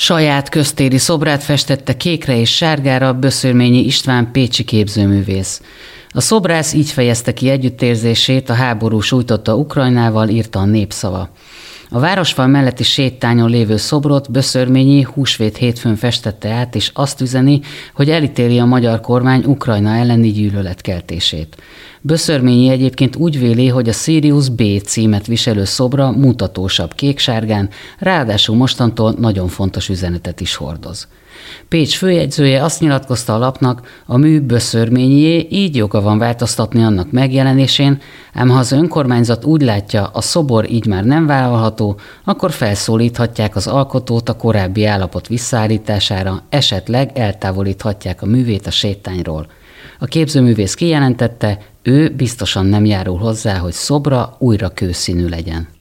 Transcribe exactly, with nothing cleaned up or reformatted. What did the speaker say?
Saját köztéri szobrát festette kékre és sárgára Böszörményi István pécsi képzőművész. A szobrász így fejezte ki együttérzését, a háború sújtotta Ukrajnával, írta a Népszava. A városfal melletti sétányon lévő szobrot Böszörményi húsvét hétfőn festette át, és azt üzeni, hogy elítéli a magyar kormány Ukrajna elleni gyűlöletkeltését. Böszörményi egyébként úgy véli, hogy a Sirius B címet viselő szobra mutatósabb kéksárgán, ráadásul mostantól nagyon fontos üzenetet is hordoz. Pécs főjegyzője azt nyilatkozta a lapnak, a mű Böszörményié, így joga van változtatni annak megjelenésén, ám ha az önkormányzat úgy látja, a szobor így már nem vállalható, akkor felszólíthatják az alkotót a korábbi állapot visszaállítására, esetleg eltávolíthatják a művét a sétányról. A képzőművész kijelentette, ő biztosan nem járul hozzá, hogy szobra újra kőszínű legyen.